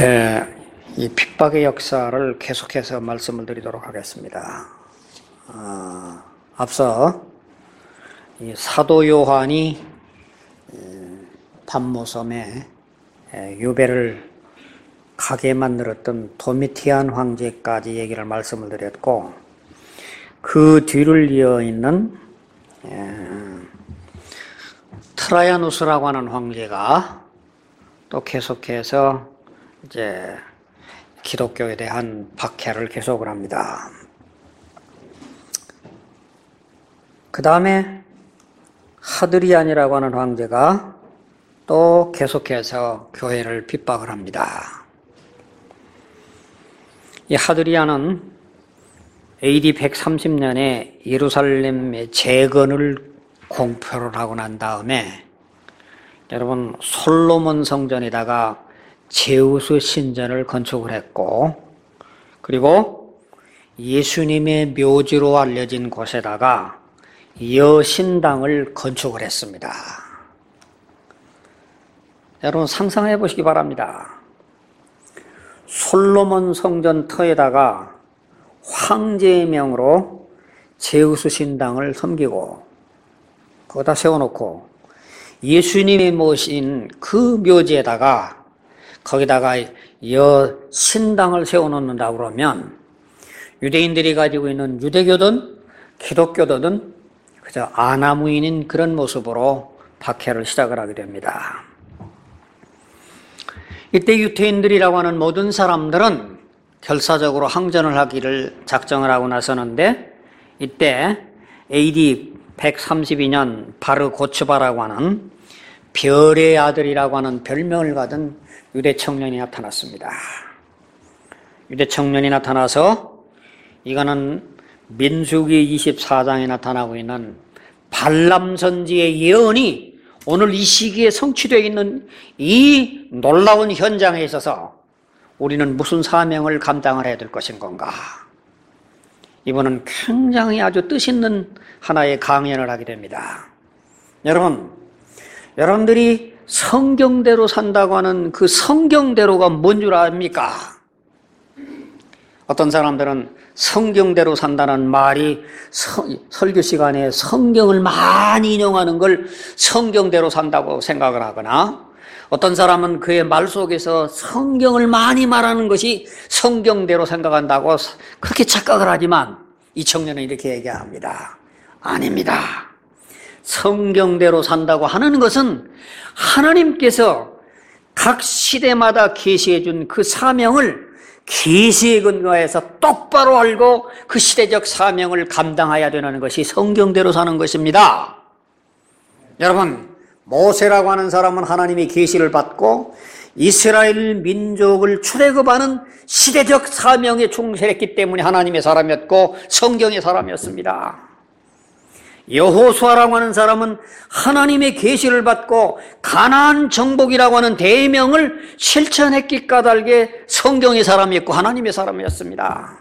이 핍박의 역사를 계속해서 말씀을 드리도록 하겠습니다. 앞서 이 사도 요한이 밤모섬에 유배를 가게 만들었던 도미티안 황제까지 얘기를 말씀을 드렸고, 그 뒤를 이어 있는 트라야누스라고 하는 황제가 또 계속해서 이제 기독교에 대한 박해를 계속을 합니다. 그 다음에 하드리안이라고 하는 황제가 또 계속해서 교회를 핍박을 합니다. 이 하드리안은 AD 130년에 예루살렘의 재건을 공표를 하고 난 다음에, 여러분, 솔로몬 성전에다가 제우스 신전을 건축을 했고, 그리고 예수님의 묘지로 알려진 곳에다가 여신당을 건축을 했습니다. 여러분, 상상해 보시기 바랍니다. 솔로몬 성전 터에다가 황제의 명으로 제우스 신당을 섬기고 거기다 세워놓고, 예수님이 모신 그 묘지에다가 거기다가 여신당을 세워놓는다고 그러면, 유대인들이 가지고 있는 유대교든 기독교든 그저 아나무인인 그런 모습으로 박해를 시작을 하게 됩니다. 이때 유태인들이라고 하는 모든 사람들은 결사적으로 항전을 하기를 작정을 하고 나서는데, 이때 AD 132년 바르 고츠바라고 하는 별의 아들이라고 하는 별명을 가진 유대 청년이 나타났습니다. 유대 청년이 나타나서, 이거는 민수기 24장에 나타나고 있는 발람 선지의 예언이 오늘 이 시기에 성취되어 있는 이 놀라운 현장에 있어서 우리는 무슨 사명을 감당을 해야 될 것인 건가? 이번은 굉장히 아주 뜻있는 하나의 강연을 하게 됩니다. 여러분들이 성경대로 산다고 하는 그 성경대로가 뭔 줄 압니까? 어떤 사람들은 성경대로 산다는 말이 설교 시간에 성경을 많이 인용하는 걸 성경대로 산다고 생각을 하거나, 어떤 사람은 그의 말 속에서 성경을 많이 말하는 것이 성경대로 생각한다고 그렇게 착각을 하지만, 이 청년은 이렇게 얘기합니다. 아닙니다. 성경대로 산다고 하는 것은 하나님께서 각 시대마다 계시해 준 그 사명을 계시에 근거해서 똑바로 알고 그 시대적 사명을 감당해야 되는 것이 성경대로 사는 것입니다. 여러분, 모세라고 하는 사람은 하나님의 계시를 받고 이스라엘 민족을 출애굽하는 시대적 사명에 충실했기 때문에 하나님의 사람이었고 성경의 사람이었습니다. 여호수아라고 하는 사람은 하나님의 계시를 받고 가나안 정복이라고 하는 대명을 실천했기 까닭에 성경의 사람이었고 하나님의 사람이었습니다.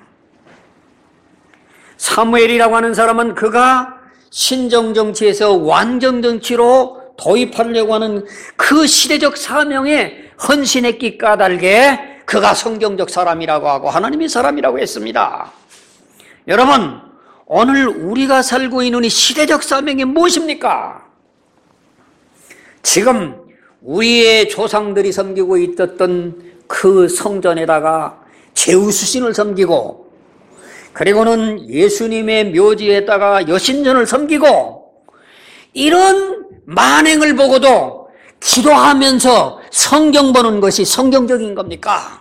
사무엘이라고 하는 사람은 그가 신정정치에서 완정정치로 도입하려고 하는 그 시대적 사명에 헌신했기 까닭에 그가 성경적 사람이라고 하고 하나님의 사람이라고 했습니다. 여러분, 오늘 우리가 살고 있는 이 시대적 사명이 무엇입니까? 지금 우리의 조상들이 섬기고 있었던 그 성전에다가 제우스 신을 섬기고, 그리고는 예수님의 묘지에다가 여신전을 섬기고, 이런 만행을 보고도 기도하면서 성경 보는 것이 성경적인 겁니까?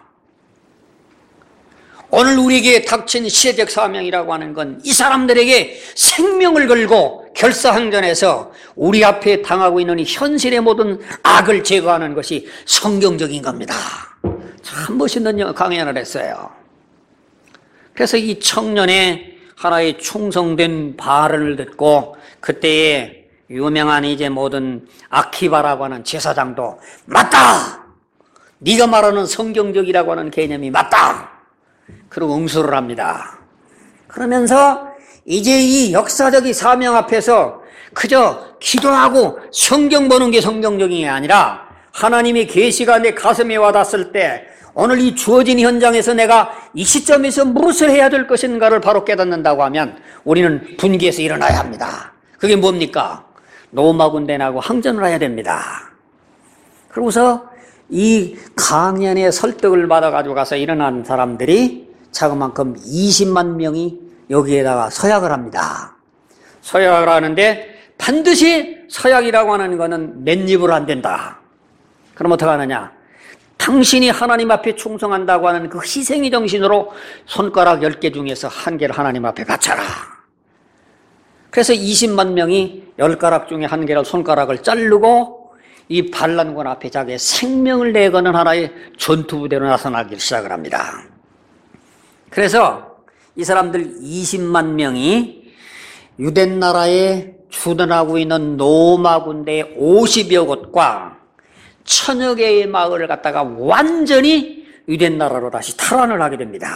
오늘 우리에게 닥친 시대적 사명이라고 하는 건 이 사람들에게 생명을 걸고 결사항전해서 우리 앞에 당하고 있는 이 현실의 모든 악을 제거하는 것이 성경적인 겁니다. 참 멋있는 강연을 했어요. 그래서 이 청년의 하나의 충성된 발언을 듣고, 그때의 유명한 이제 모든 아키바라고 하는 제사장도 맞다! 네가 말하는 성경적이라고 하는 개념이 맞다! 그리고 응수를 합니다. 그러면서 이제 이 역사적인 사명 앞에서 그저 기도하고 성경 보는 게 성경적인 게 아니라, 하나님의 계시가 내 가슴에 와닿았을 때 오늘 이 주어진 현장에서 내가 이 시점에서 무엇을 해야 될 것인가를 바로 깨닫는다고 하면 우리는 분기에서 일어나야 합니다. 그게 뭡니까? 로마군대하고 항전을 해야 됩니다. 그러고서 이 강연의 설득을 받아가지고 가서 일어난 사람들이 자그만큼 20만 명이 여기에다가 서약을 합니다. 서약을 하는데 반드시 서약이라고 하는 것은 맨입으로 안 된다. 그럼 어떻게 하느냐? 당신이 하나님 앞에 충성한다고 하는 그 희생의 정신으로 손가락 10개 중에서 1개를 하나님 앞에 바쳐라. 그래서 20만 명이 10가락 중에 1개를 손가락을 자르고 이 반란군 앞에 자기의 생명을 내거는 하나의 전투부대로 나서나기 시작을 합니다. 그래서 이 사람들 20만 명이 유대나라에 주둔하고 있는 로마 군대의 50여 곳과 1000여 개의 마을을 갖다가 완전히 유대나라로 다시 탈환을 하게 됩니다.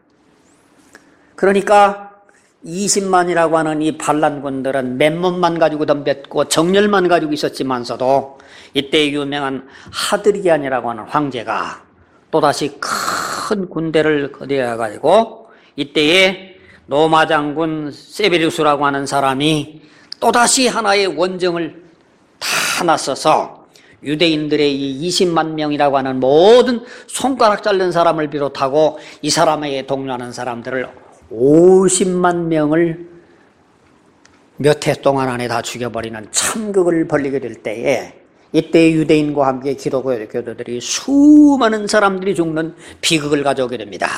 그러니까 20만이라고 하는 이 반란군들은 맨몸만 가지고 덤볐고 정렬만 가지고 있었지만서도 이때 유명한 하드리안이라고 하는 황제가 또다시 큰 군대를 거대해가지고 이때에 로마 장군 세베리우스라고 하는 사람이 또다시 하나의 원정을 다 나서서 유대인들의 이 20만 명이라고 하는 모든 손가락 자른 사람을 비롯하고 이 사람에게 동료하는 사람들을 50만 명을 몇 해 동안 안에 다 죽여버리는 참극을 벌이게 될 때에 이때 유대인과 함께 기독교도들이 수많은 사람들이 죽는 비극을 가져오게 됩니다.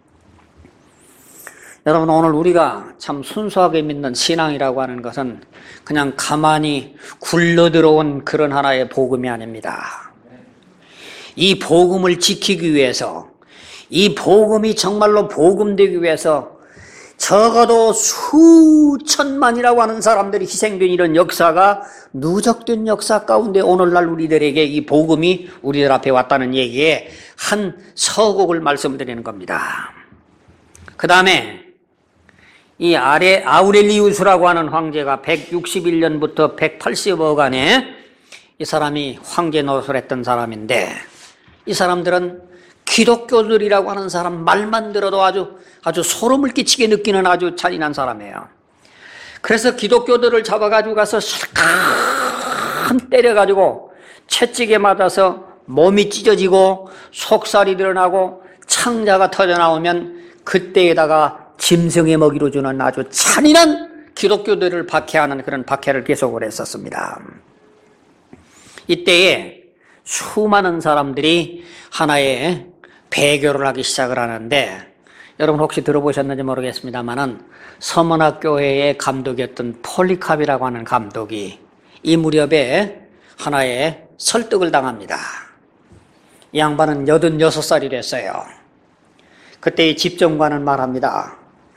여러분, 오늘 우리가 참 순수하게 믿는 신앙이라고 하는 것은 그냥 가만히 굴러들어온 그런 하나의 복음이 아닙니다. 이 복음을 지키기 위해서, 이 복음이 정말로 복음되기 위해서 적어도 수천만이라고 하는 사람들이 희생된 이런 역사가 누적된 역사 가운데 오늘날 우리들에게 이 복음이 우리들 앞에 왔다는 얘기에 한 서곡을 말씀드리는 겁니다. 그 다음에 이 아우렐리우스라고 하는 황제가 161년부터 180억간에 이 사람이 황제 노릇을 했던 사람인데 이 사람들은 기독교들이라고 하는 사람 말만 들어도 아주 소름을 끼치게 느끼는 아주 잔인한 사람이에요. 그래서 기독교들을 잡아가지고 가서 실컷 때려가지고 채찍에 맞아서 몸이 찢어지고 속살이 드러나고 창자가 터져나오면 그때에다가 짐승의 먹이로 주는 아주 잔인한 기독교들을 박해하는 그런 박해를 계속을 했었습니다. 이때에 수많은 사람들이 하나의 배교를 하기 시작을 하는데 여러분 혹시 들어보셨는지 모르겠습니다만은 서문학교회의 감독이었던 폴리캅이라고 하는 감독이 이 무렵에 하나의 설득을 당합니다. 이 양반은 86살이 됐어요. 그때 이 집정관은 말합니다.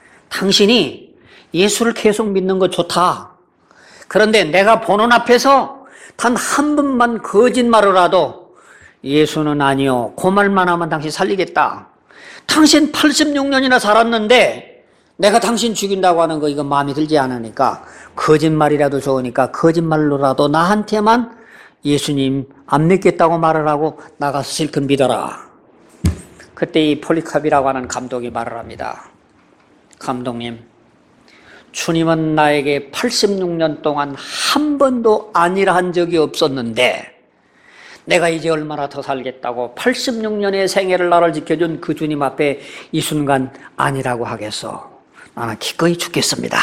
당신이 예수를 계속 믿는 거 좋다. 그런데 내가 보는 앞에서 단 한 번만 거짓말을 하도 예수는 아니요. 그 말만 하면 당신 살리겠다. 당신 86년이나 살았는데 내가 당신 죽인다고 하는 거 이거 마음에 들지 않으니까 거짓말이라도 좋으니까 거짓말로라도 나한테만 예수님 안 믿겠다고 말을 하고 나가서 실컷 믿어라. 그때 이 폴리캅이라고 하는 감독이 말을 합니다. 감독님, 주님은 나에게 86년 동안 한 번도 아니라 한 적이 없었는데 내가 이제 얼마나 더 살겠다고 86년의 생애를 나를 지켜준 그 주님 앞에 이 순간 아니라고 하겠어. 나는 기꺼이 죽겠습니다.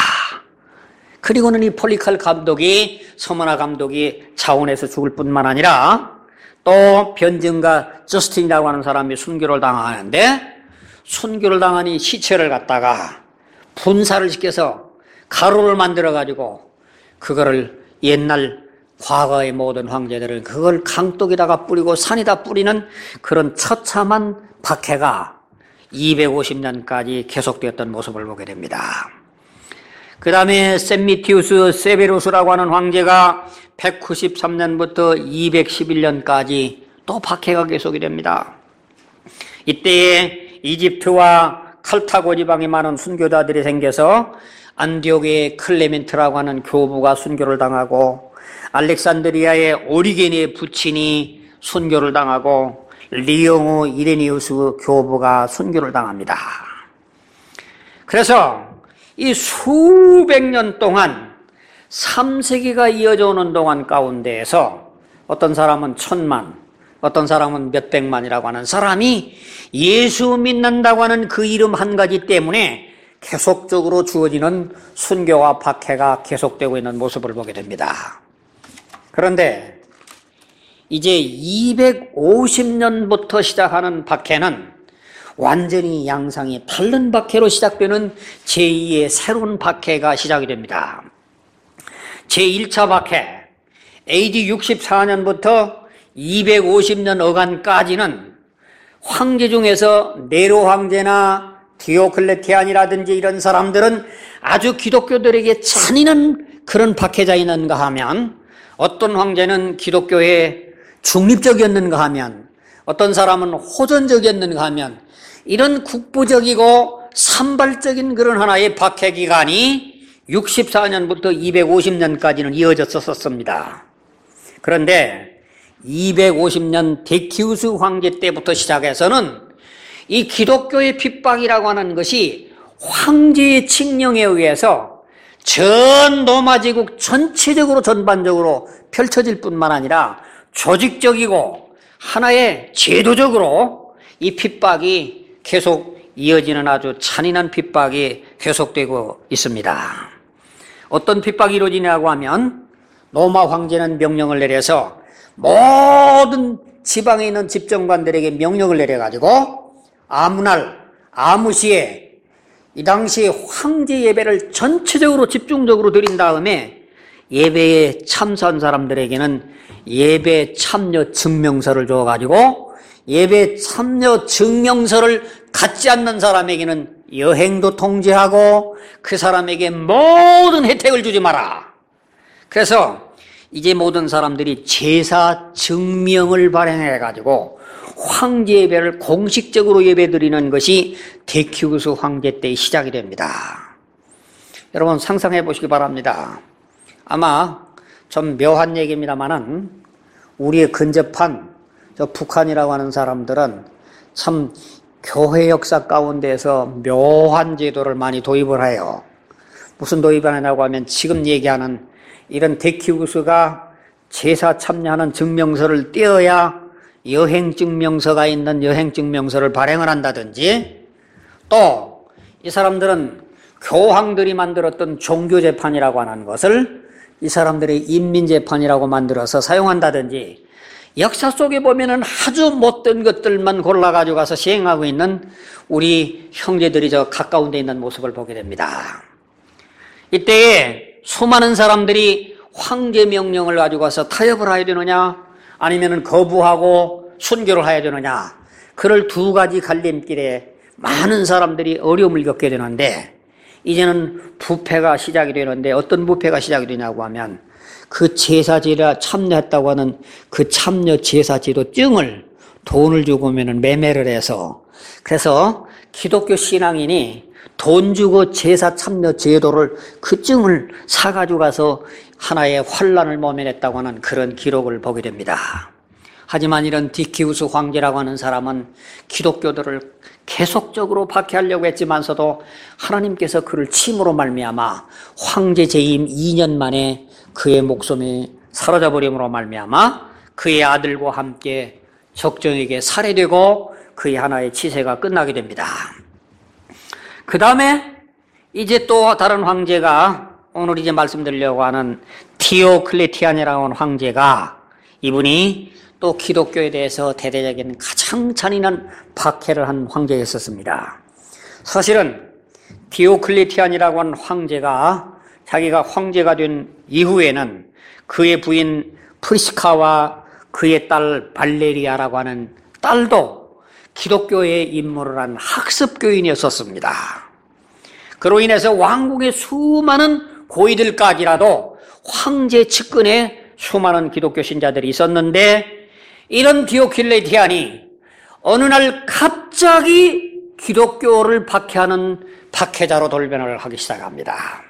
그리고는 이 폴리칼 감독이, 서머나 감독이 자원해서 죽을 뿐만 아니라 또 변증가 저스틴이라고 하는 사람이 순교를 당하는데 순교를 당한 이 시체를 갖다가 분사를 시켜서 가루를 만들어가지고 그거를 옛날 과거의 모든 황제들은 그걸 강독에다가 뿌리고 산에다 뿌리는 그런 처참한 박해가 250년까지 계속되었던 모습을 보게 됩니다. 그 다음에 셈미티우스 세베루스라고 하는 황제가 193년부터 211년까지 또 박해가 계속이 됩니다. 이때에 이집트와 칼타고 지방에 많은 순교자들이 생겨서 안디옥의 클레멘트라고 하는 교부가 순교를 당하고 알렉산드리아의 오리게니의 부친이 순교를 당하고 리옹우 이레니우스 교부가 순교를 당합니다. 그래서 이 수백 년 동안 3세기가 이어져 오는 동안 가운데에서 어떤 사람은 1000만, 어떤 사람은 몇백만이라고 하는 사람이 예수 믿는다고 하는 그 이름 한 가지 때문에 계속적으로 주어지는 순교와 박해가 계속되고 있는 모습을 보게 됩니다. 그런데 이제 250년부터 시작하는 박해는 완전히 양상이 다른 박해로 시작되는 제2의 새로운 박해가 시작이 됩니다. 제1차 박해, AD 64년부터 250년 어간까지는 황제 중에서 네로 황제나 디오클레티안이라든지 이런 사람들은 아주 기독교들에게 잔인한 그런 박해자였는가 하면, 어떤 황제는 기독교에 중립적이었는가 하면, 어떤 사람은 호전적이었는가 하면, 이런 국부적이고 산발적인 그런 하나의 박해 기간이 64년부터 250년까지는 이어졌었습니다. 그런데 250년 데키우스 황제 때부터 시작해서는 이 기독교의 핍박이라고 하는 것이 황제의 칙령에 의해서 전 로마제국 전체적으로 전반적으로 펼쳐질 뿐만 아니라 조직적이고 하나의 제도적으로 이 핍박이 계속 이어지는 아주 잔인한 핍박이 계속되고 있습니다. 어떤 핍박이 이루어지냐고 하면, 로마 황제는 명령을 내려서 모든 지방에 있는 집정관들에게 명령을 내려가지고 아무 날 아무 시에 이 당시 황제 예배를 전체적으로 집중적으로 드린 다음에 예배에 참석한 사람들에게는 예배 참여 증명서를 줘가지고 예배 참여 증명서를 갖지 않는 사람에게는 여행도 통제하고 그 사람에게 모든 혜택을 주지 마라. 그래서 이제 모든 사람들이 제사 증명을 발행해가지고 황제 예배를 공식적으로 예배드리는 것이 데키우스 황제 때 시작이 됩니다. 여러분 상상해 보시기 바랍니다. 아마 좀 묘한 얘기입니다만은 우리의 근접한 저 북한이라고 하는 사람들은 참 교회 역사 가운데서 묘한 제도를 많이 도입을 해요. 무슨 도입을 하냐고 하면 지금 얘기하는 이런 데키우스가 제사 참여하는 증명서를 떼어야 여행증명서가 있는 여행증명서를 발행을 한다든지, 또 이 사람들은 교황들이 만들었던 종교재판이라고 하는 것을 이 사람들의 인민재판이라고 만들어서 사용한다든지, 역사 속에 보면은 아주 못된 것들만 골라가지고 가서 시행하고 있는 우리 형제들이 저 가까운 데 있는 모습을 보게 됩니다. 이때에 수많은 사람들이 황제 명령을 가지고 가서 타협을 해야 되느냐, 아니면 거부하고 순교를 해야 되느냐, 그럴 두 가지 갈림길에 많은 사람들이 어려움을 겪게 되는데, 이제는 부패가 시작이 되는데, 어떤 부패가 시작이 되냐고 하면 그 제사제에 참여했다고 하는 그 참여 제사제도 증을 돈을 주고면 매매를 해서, 그래서 기독교 신앙인이 돈 주고 제사 참여 제도를 그 증을 사가지고 가서 하나의 환란을 모면했다고 하는 그런 기록을 보게 됩니다. 하지만 이런 데키우스 황제라고 하는 사람은 기독교들을 계속적으로 박해하려고 했지만서도 하나님께서 그를 침으로 말미암아 황제 재임 2년 만에 그의 목숨이 사라져 버림으로 말미암아 그의 아들과 함께 적정에게 살해되고 그의 하나의 치세가 끝나게 됩니다. 그 다음에 이제 또 다른 황제가, 오늘 이제 말씀드리려고 하는 디오클레티안이라고 하는 황제가, 이분이 또 기독교에 대해서 대대적인 가장 잔인한 박해를 한 황제였었습니다. 사실은 디오클레티안이라고 하는 황제가 자기가 황제가 된 이후에는 그의 부인 프리스카와 그의 딸 발레리아라고 하는 딸도 기독교에 입문을 한 학습교인이었었습니다. 그로 인해서 왕궁의 수많은 고위들까지라도 황제 측근에 수많은 기독교 신자들이 있었는데, 이런 디오클레티안이 어느 날 갑자기 기독교를 박해하는 박해자로 돌변을 하기 시작합니다.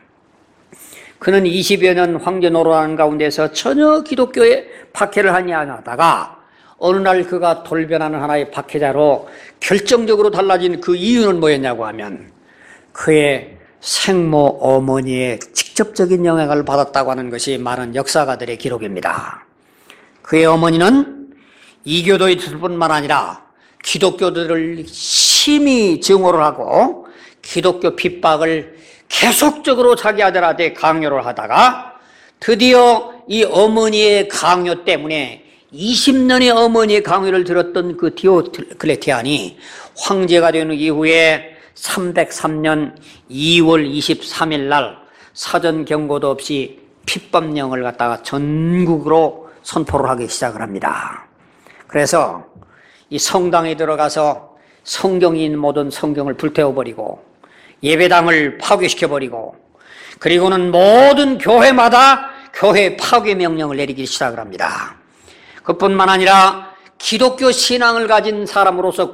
그는 20여 년 황제 노릇하는 가운데서 전혀 기독교에 박해를 하지 않았다가 어느 날 그가 돌변하는 하나의 박해자로 결정적으로 달라진 그 이유는 뭐였냐고 하면 그의 생모 어머니의 직접적인 영향을 받았다고 하는 것이 많은 역사가들의 기록입니다. 그의 어머니는 이교도였을 뿐만 아니라 기독교들을 심히 증오를 하고 기독교 핍박을 계속적으로 자기 아들한테 강요를 하다가 드디어 이 어머니의 강요 때문에 20년의 어머니의 강요를 들었던 그 디오클레티안이 황제가 된 이후에 303년 2월 23일 날 사전 경고도 없이 핍박령을 갖다가 전국으로 선포를 하기 시작을 합니다. 그래서 이 성당에 들어가서 성경이 있는 모든 성경을 불태워버리고 예배당을 파괴시켜버리고 그리고는 모든 교회마다 교회 파괴 명령을 내리기 시작을 합니다. 그뿐만 아니라 기독교 신앙을 가진 사람으로서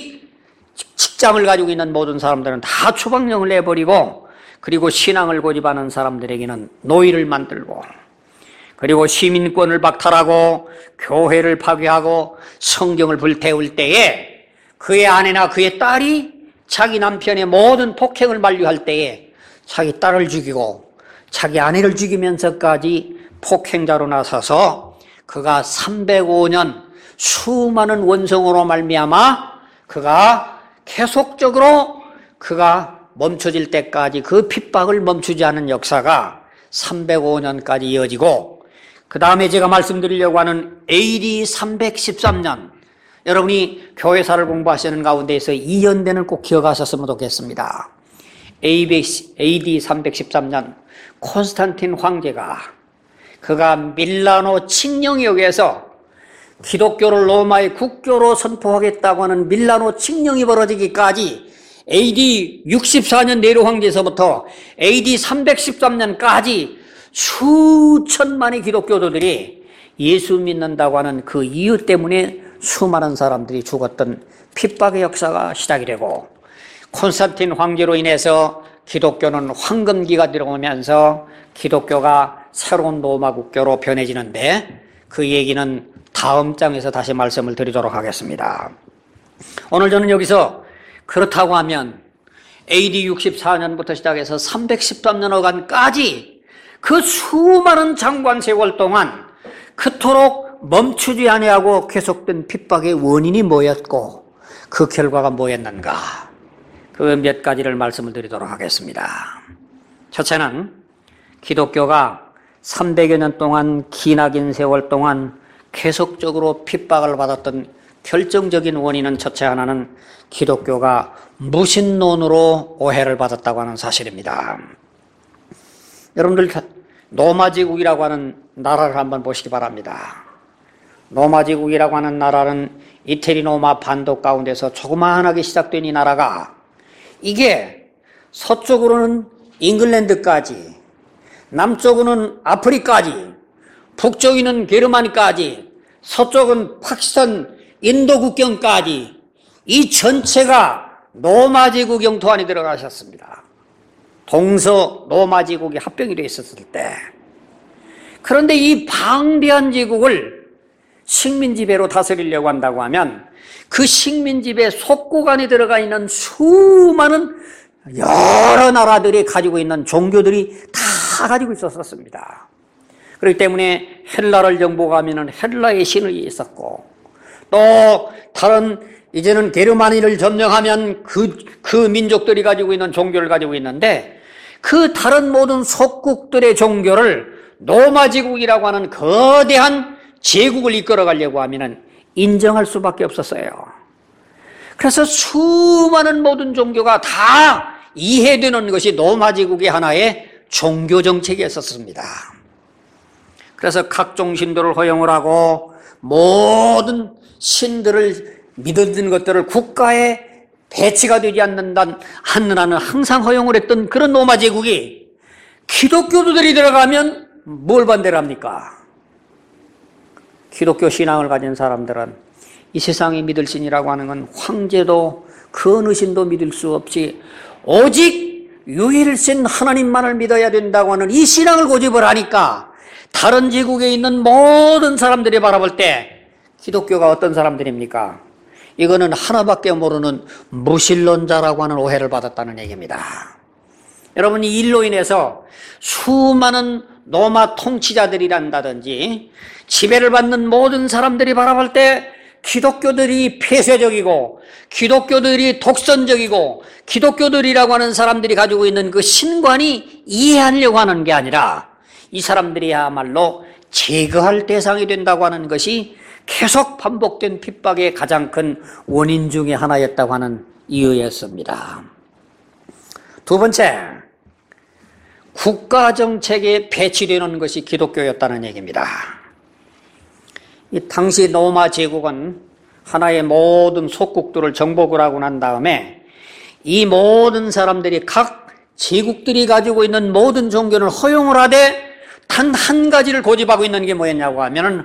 직장을 가지고 있는 모든 사람들은 다 추방령을 내버리고 그리고 신앙을 고집하는 사람들에게는 노예를 만들고 그리고 시민권을 박탈하고 교회를 파괴하고 성경을 불태울 때에 그의 아내나 그의 딸이 자기 남편의 모든 폭행을 만류할 때에 자기 딸을 죽이고 자기 아내를 죽이면서까지 폭행자로 나서서 그가 305년 수많은 원성으로 말미암아 그가 계속적으로 그가 멈춰질 때까지 그 핍박을 멈추지 않은 역사가 305년까지 이어지고 그 다음에 제가 말씀드리려고 하는 AD 313년 여러분이 교회사를 공부하시는 가운데에서 이 연대는 꼭 기억하셨으면 좋겠습니다. AD 313년 콘스탄틴 황제가 그가 밀라노 칙령역에서 기독교를 로마의 국교로 선포하겠다고 하는 밀라노 칙령이 벌어지기까지 AD 64년 네로 황제에서부터 AD 313년까지 수천만의 기독교도들이 예수 믿는다고 하는 그 이유 때문에 수많은 사람들이 죽었던 핍박의 역사가 시작이 되고 콘스탄틴 황제로 인해서 기독교는 황금기가 들어오면서 기독교가 새로운 로마 국교로 변해지는데 그 얘기는 다음 장에서 다시 말씀을 드리도록 하겠습니다. 오늘 저는 여기서 그렇다고 하면 AD 64년부터 시작해서 313년간까지 그 수많은 장관 세월 동안 그토록 멈추지 아니하고 계속된 핍박의 원인이 뭐였고 그 결과가 뭐였는가 그 몇 가지를 말씀을 드리도록 하겠습니다. 첫째는 기독교가 300여 년 동안 기나긴 세월 동안 계속적으로 핍박을 받았던 결정적인 원인은 첫째 하나는 기독교가 무신론으로 오해를 받았다고 하는 사실입니다. 여러분들 로마 제국이라고 하는 나라를 한번 보시기 바랍니다. 로마 제국이라고 하는 나라는 이태리 로마 반도 가운데서 조그마하게 시작된 이 나라가 이게 서쪽으로는 잉글랜드까지 남쪽으로는 아프리까지 북쪽에는 게르마니까지 서쪽은 파키스탄 인도 국경까지 이 전체가 로마 제국 영토 안에 들어가셨습니다. 동서 로마 제국이 합병이 되어 있었을 때 그런데 이 방대한 제국을 식민지배로 다스리려고 한다고 하면 그 식민지배 속구간에 들어가 있는 수많은 여러 나라들이 가지고 있는 종교들이 다 가지고 있었습니다. 그렇기 때문에 헬라를 정복하면 헬라의 신이 있었고 또 다른 이제는 게르마니를 점령하면 그 민족들이 가지고 있는 종교를 가지고 있는데 그 다른 모든 속국들의 종교를 로마 제국이라고 하는 거대한 제국을 이끌어가려고 하면 인정할 수밖에 없었어요. 그래서 수많은 모든 종교가 다 이해되는 것이 로마 제국의 하나의 종교 정책이었습니다. 그래서 각종 신들을 허용을 하고 모든 신들을 믿는 것들을 국가에 배치가 되지 않는 한은 항상 허용을 했던 그런 로마 제국이 기독교도들이 들어가면 뭘 반대를 합니까? 기독교 신앙을 가진 사람들은 이 세상에 믿을 신이라고 하는 건 황제도 그 어느 신도 믿을 수 없이 오직 유일신 하나님만을 믿어야 된다고 하는 이 신앙을 고집을 하니까 다른 제국에 있는 모든 사람들이 바라볼 때 기독교가 어떤 사람들입니까? 이거는 하나밖에 모르는 무신론자라고 하는 오해를 받았다는 얘기입니다. 여러분, 이 일로 인해서 수많은 로마 통치자들이란다든지 지배를 받는 모든 사람들이 바라볼 때 기독교들이 폐쇄적이고 기독교들이 독선적이고 기독교들이라고 하는 사람들이 가지고 있는 그 신관이 이해하려고 하는 게 아니라 이 사람들이야말로 제거할 대상이 된다고 하는 것이 계속 반복된 핍박의 가장 큰 원인 중에 하나였다고 하는 이유였습니다. 두 번째, 국가정책에 배치되는 것이 기독교였다는 얘기입니다. 이 당시 로마 제국은 하나의 모든 속국들을 정복을 하고 난 다음에 이 모든 사람들이 각 제국들이 가지고 있는 모든 종교를 허용을 하되 단 한 가지를 고집하고 있는 게 뭐였냐고 하면은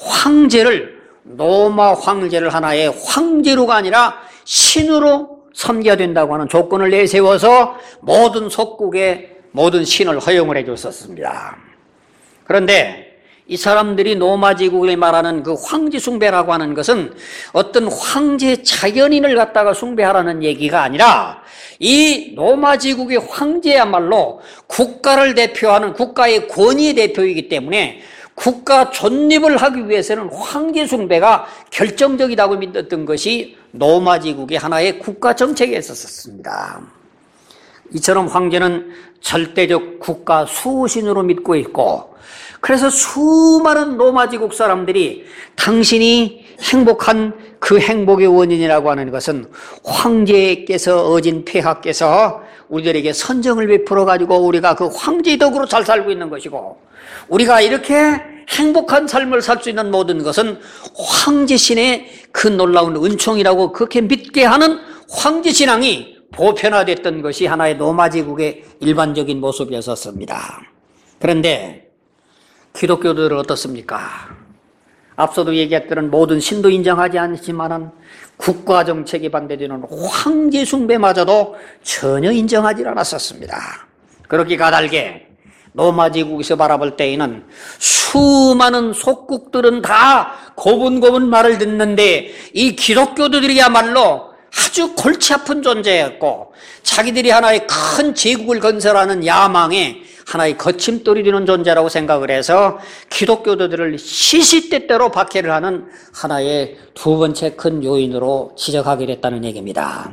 황제를, 로마 황제를 하나의 황제로가 아니라 신으로 섬겨야 된다고 하는 조건을 내세워서 모든 속국의 모든 신을 허용을 해줬었습니다. 그런데 이 사람들이 로마 제국에 말하는 그 황제 숭배라고 하는 것은 어떤 황제 자연인을 갖다가 숭배하라는 얘기가 아니라 이 로마 제국의 황제야말로 국가를 대표하는 국가의 권위의 대표이기 때문에 국가 존립을 하기 위해서는 황제 숭배가 결정적이라고 믿었던 것이 로마 제국의 하나의 국가 정책이었었습니다. 이처럼 황제는 절대적 국가 수호신으로 믿고 있고, 그래서 수많은 로마 제국 사람들이 당신이 행복한 그 행복의 원인이라고 하는 것은 황제께서 얻은 폐하께서 우리들에게 선정을 베풀어 가지고 우리가 그 황제의 덕으로 잘 살고 있는 것이고, 우리가 이렇게 행복한 삶을 살 수 있는 모든 것은 황제신의 그 놀라운 은총이라고 그렇게 믿게 하는 황제신앙이 보편화됐던 것이 하나의 로마 제국의 일반적인 모습이었습니다. 그런데 기독교들은 어떻습니까? 앞서도 얘기했던 모든 신도 인정하지 않지만은 국가 정책에 반대되는 황제 숭배마저도 전혀 인정하지 않았었습니다. 그렇게 까닭에 로마 제국에서 바라볼 때에는 수많은 속국들은 다 고분고분 말을 듣는데 이 기독교들이야말로 아주 골치 아픈 존재였고 자기들이 하나의 큰 제국을 건설하는 야망에 하나의 거침돌이 되는 존재라고 생각을 해서 기독교도들을 시시때때로 박해를 하는 하나의 두 번째 큰 요인으로 지적하게 됐다는 얘기입니다.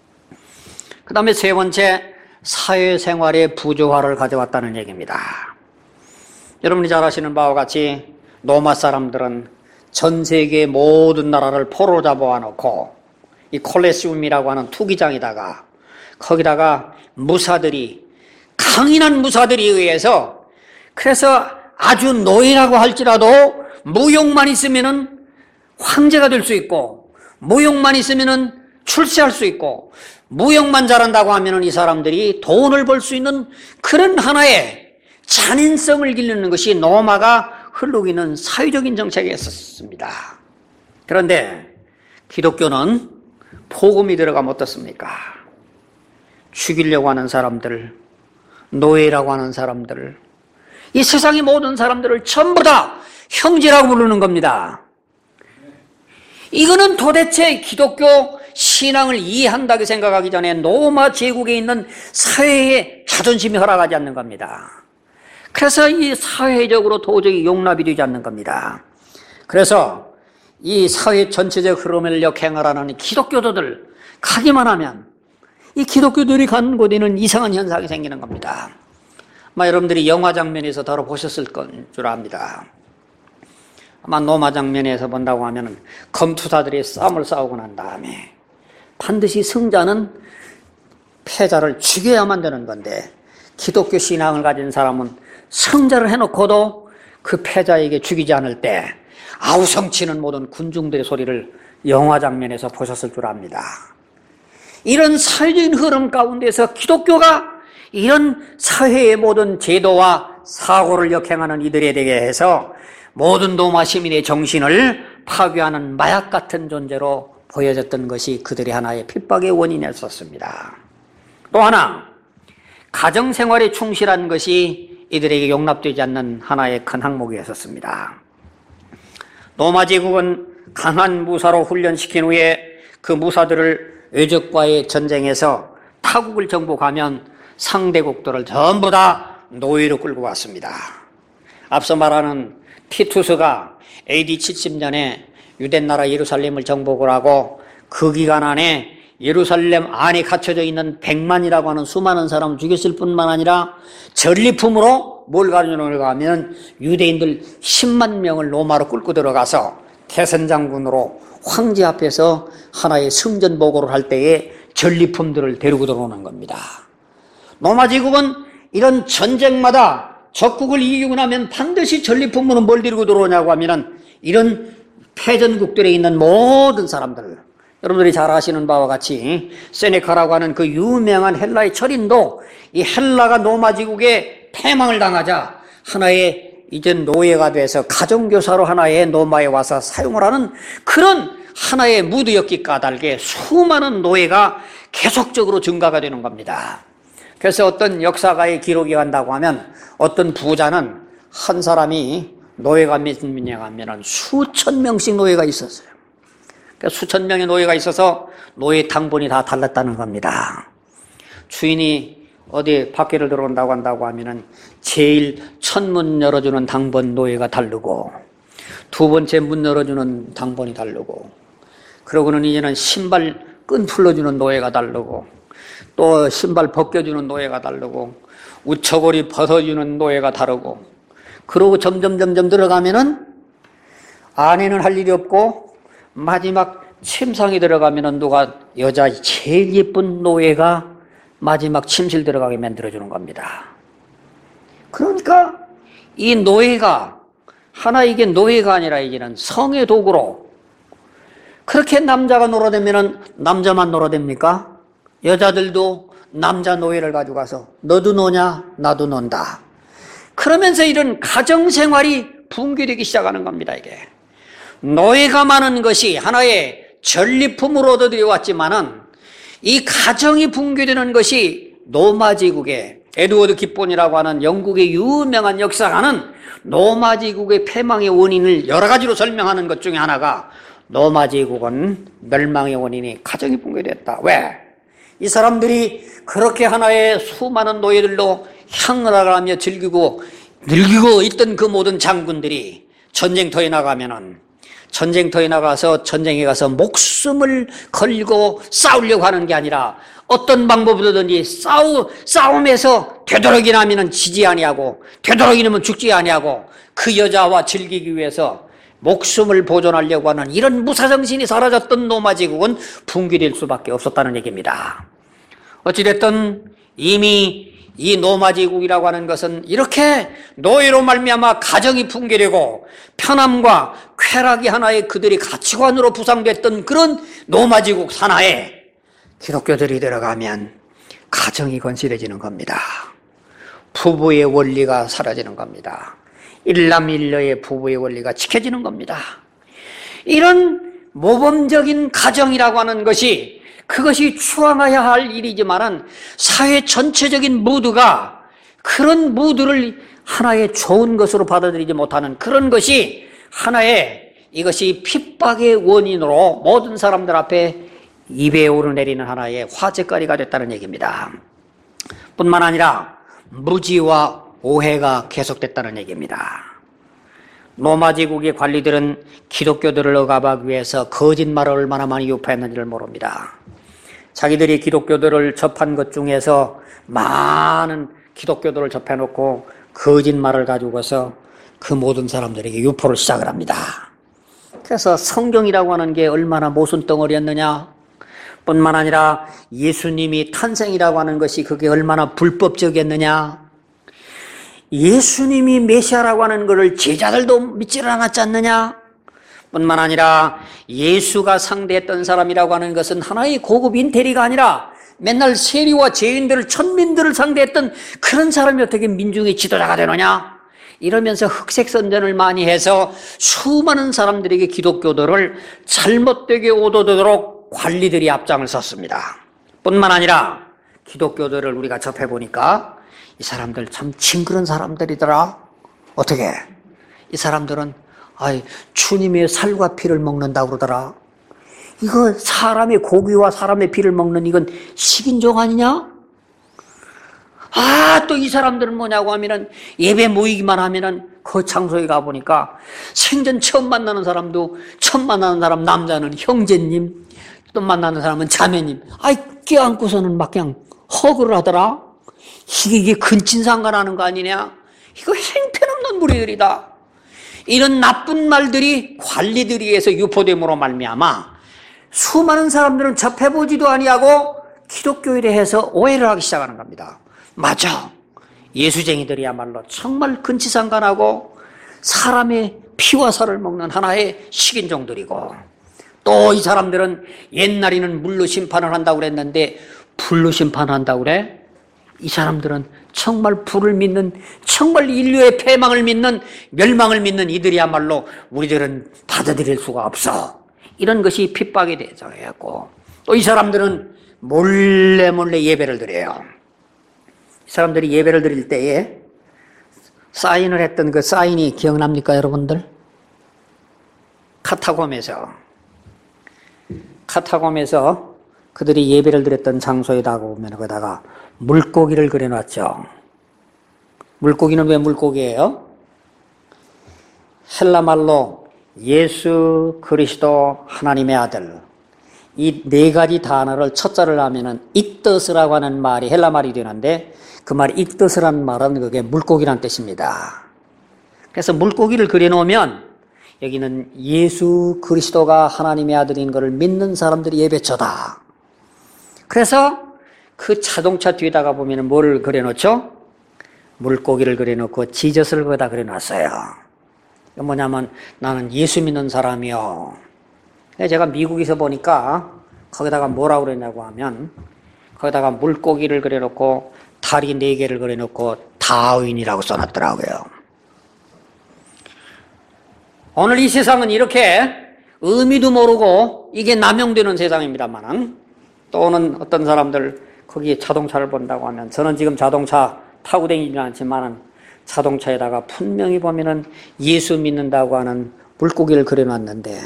그 다음에 세 번째, 사회생활의 부조화를 가져왔다는 얘기입니다. 여러분이 잘 아시는 바와 같이 로마 사람들은 전 세계 모든 나라를 포로 잡아놓고 이 콜레시움이라고 하는 투기장에다가 거기다가 무사들이, 강인한 무사들에 의해서, 그래서 아주 노예라고 할지라도 무용만 있으면은 황제가 될 수 있고, 무용만 있으면은 출세할 수 있고, 무용만 잘한다고 하면은 이 사람들이 돈을 벌 수 있는 그런 하나의 잔인성을 기르는 것이 로마가 흐르고 있는 사회적인 정책이었습니다. 그런데 기독교는 복음이 들어가면 어떻습니까? 죽이려고 하는 사람들, 노예라고 하는 사람들, 이 세상의 모든 사람들을 전부 다 형제라고 부르는 겁니다. 이거는 도대체 기독교 신앙을 이해한다고 생각하기 전에 로마 제국에 있는 사회의 자존심이 허락하지 않는 겁니다. 그래서 이 사회적으로 도저히 용납이 되지 않는 겁니다. 그래서 이 사회 전체적 흐름을 역행하라는 기독교도들 가기만 하면 이 기독교들이 가는 곳에는 이상한 현상이 생기는 겁니다. 아마 여러분들이 영화 장면에서 다뤄보셨을 줄 압니다. 아마 로마 장면에서 본다고 하면 검투사들이 싸움을 싸우고 난 다음에 반드시 승자는 패자를 죽여야만 되는 건데, 기독교 신앙을 가진 사람은 승자를 해놓고도 그 패자에게 죽이지 않을 때 아우성치는 모든 군중들의 소리를 영화 장면에서 보셨을 줄 압니다. 이런 사회적인 흐름 가운데서 기독교가 이런 사회의 모든 제도와 사고를 역행하는 이들에 대해서 모든 로마 시민의 정신을 파괴하는 마약 같은 존재로 보여졌던 것이 그들의 하나의 핍박의 원인이었습니다. 또 하나, 가정생활에 충실한 것이 이들에게 용납되지 않는 하나의 큰 항목이었습니다. 로마 제국은 강한 무사로 훈련시킨 후에 그 무사들을 외적과의 전쟁에서 타국을 정복하면 상대국들을 전부 다 노예로 끌고 왔습니다. 앞서 말하는 티투스가 AD 70년에 유대나라 예루살렘을 정복을 하고 그 기간 안에 예루살렘 안에 갇혀져 있는 100만이라고 하는 수많은 사람을 죽였을 뿐만 아니라 전리품으로 뭘 가져오는가 하면 유대인들 10만 명을 로마로 끌고 들어가서 태선장군으로 황제 앞에서 하나의 승전 보고를 할 때에 전리품들을 데리고 들어오는 겁니다. 로마 제국은 이런 전쟁마다 적국을 이기고 나면 반드시 전리품으로 뭘 데리고 들어오냐고 하면은 이런 패전국들에 있는 모든 사람들, 여러분들이 잘 아시는 바와 같이 세네카라고 하는 그 유명한 헬라의 철인도 이 헬라가 로마 제국에 패망을 당하자 하나의 이제 노예가 돼서 가정교사로 하나의 로마에 와서 사용을 하는 그런 하나의 무드였기 까닭에 수많은 노예가 계속적으로 증가가 되는 겁니다. 그래서 어떤 역사가의 기록이 간다고 하면 어떤 부자는 한 사람이 노예가 몇 명이냐 하면 수천 명씩 노예가 있었어요. 그러니까 수천 명의 노예가 있어서 노예 당번이 다 달랐다는 겁니다. 주인이 어디 밖에를 들어온다고 한다고 하면은 제일 첫 문 열어주는 당번 노예가 다르고 두 번째 문 열어주는 당번이 다르고 그러고는 이제는 신발 끈 풀어주는 노예가 다르고 또 신발 벗겨주는 노예가 다르고 우처고리 벗어주는 노예가 다르고 그러고 점점 들어가면은 안에는 할 일이 없고 마지막 침상에 들어가면은 누가 여자 제일 예쁜 노예가 마지막 침실 들어가게 만들어주는 겁니다. 그러니까 이 노예가 하나 이게 노예가 아니라 이제는 성의 도구로 그렇게 남자가 놀아대면은 남자만 놀아댑니까? 여자들도 남자 노예를 가져가서 너도 노냐 나도 논다. 그러면서 이런 가정생활이 붕괴되기 시작하는 겁니다. 이게 노예가 많은 것이 하나의 전리품으로 얻어들여왔지만은 이 가정이 붕괴되는 것이 로마 제국의 에드워드 깁본이라고 하는 영국의 유명한 역사가는 로마 제국의 패망의 원인을 여러 가지로 설명하는 것 중에 하나가 로마 제국은 멸망의 원인이 가정이 붕괴됐다. 왜? 이 사람들이 그렇게 하나의 수많은 노예들로 향락을 하며 즐기고 늙고 있던 그 모든 장군들이 전쟁터에 나가서 전쟁에 가서 목숨을 걸고 싸우려고 하는 게 아니라 어떤 방법으로든지 싸움에서 되도록이 나면 지지 아니하고 되도록이 나면 죽지 아니하고 그 여자와 즐기기 위해서 목숨을 보존하려고 하는 이런 무사정신이 사라졌던 로마 제국은 붕괴될 수밖에 없었다는 얘기입니다. 어찌됐든 이미 이 로마 제국이라고 하는 것은 이렇게 노예로 말미암아 가정이 붕괴되고 편함과 쾌락이 하나의 그들의 가치관으로 부상됐던 그런 로마 제국 산하에 기독교들이 들어가면 가정이 건실해지는 겁니다. 부부의 원리가 사라지는 겁니다. 일남일녀의 부부의 원리가 지켜지는 겁니다. 이런 모범적인 가정이라고 하는 것이 그것이 추앙해야 할 일이지만은 사회 전체적인 무드가 그런 무드를 하나의 좋은 것으로 받아들이지 못하는 그런 것이 하나의 이것이 핍박의 원인으로 모든 사람들 앞에 입에 오르내리는 하나의 화제거리가 됐다는 얘기입니다. 뿐만 아니라 무지와 오해가 계속됐다는 얘기입니다. 로마 제국의 관리들은 기독교들을 억압하기 위해서 거짓말을 얼마나 많이 유포했는지를 모릅니다. 자기들이 기독교들을 접한 것 중에서 많은 기독교들을 접해놓고 거짓말을 가지고서 그 모든 사람들에게 유포를 시작을 합니다. 그래서 성경이라고 하는 게 얼마나 모순덩어리였느냐 뿐만 아니라 예수님이 탄생이라고 하는 것이 그게 얼마나 불법적이었느냐, 예수님이 메시아라고 하는 것을 제자들도 믿지를 않았지 않느냐 뿐만 아니라 예수가 상대했던 사람이라고 하는 것은 하나의 고급 인테리가 아니라 맨날 세리와 죄인들을 천민들을 상대했던 그런 사람이 어떻게 민중의 지도자가 되느냐 이러면서 흑색선전을 많이 해서 수많은 사람들에게 기독교들을 잘못되게 오도되도록 관리들이 앞장을 섰습니다. 뿐만 아니라 기독교들을 우리가 접해보니까 이 사람들 참 징그런 사람들이더라. 어떻게? 이 사람들은 아이, 주님의 살과 피를 먹는다고 그러더라. 이거 사람의 고기와 사람의 피를 먹는 이건 식인종 아니냐? 또 이 사람들은 뭐냐고 하면은 예배 모이기만 하면은 그 장소에 가보니까 생전 처음 만나는 사람도 처음 만나는 사람 남자는 형제님, 또 만나는 사람은 자매님. 껴안고서는 막 그냥 허그를 하더라. 이게 근친상간하는 거 아니냐? 이거 행편없는 무리들이다. 이런 나쁜 말들이 관리들에 의해서 유포됨으로 말미암아 수많은 사람들은 접해보지도 아니하고 기독교에 대해서 오해를 하기 시작하는 겁니다. 맞아. 예수쟁이들이야말로 정말 근치상간하고 사람의 피와 살을 먹는 하나의 식인종들이고, 또 이 사람들은 옛날에는 물로 심판을 한다고 그랬는데 불로 심판한다고 그래? 이 사람들은 정말 불을 믿는, 정말 인류의 패망을 믿는, 멸망을 믿는 이들이야말로 우리들은 받아들일 수가 없어. 이런 것이 핍박에 대해서 해왔고, 또 이 사람들은 몰래 예배를 드려요. 이 사람들이 예배를 드릴 때에 사인을 했던 그 사인이 기억납니까, 여러분들? 카타콤에서 그들이 예배를 드렸던 장소에다가 보면 거기다가 물고기를 그려놨죠. 물고기는 왜 물고기예요? 헬라 말로 예수 그리스도 하나님의 아들, 이 네 가지 단어를 첫자를 하면은 익더스라고 하는 말이 헬라 말이 되는데, 그 말 익더스라는 말은 그게 물고기란 뜻입니다. 그래서 물고기를 그려놓으면 여기는 예수 그리스도가 하나님의 아들인 것을 믿는 사람들이 예배처다. 그래서 그 자동차 뒤에다가 보면 뭐를 그려놓죠? 물고기를 그려놓고 지저스를 거기다 그려놨어요. 이건 뭐냐면 나는 예수 믿는 사람이요. 제가 미국에서 보니까 거기다가 뭐라고 그랬냐고 하면 거기다가 물고기를 그려놓고 다리 4개를 그려놓고 다윈이라고 써놨더라고요. 오늘 이 세상은 이렇게 의미도 모르고 이게 남용되는 세상입니다만, 또는 어떤 사람들 거기에 자동차를 본다고 하면, 저는 지금 자동차 타고 다니지는 않지만 자동차에다가 분명히 보면은 예수 믿는다고 하는 물고기를 그려놨는데,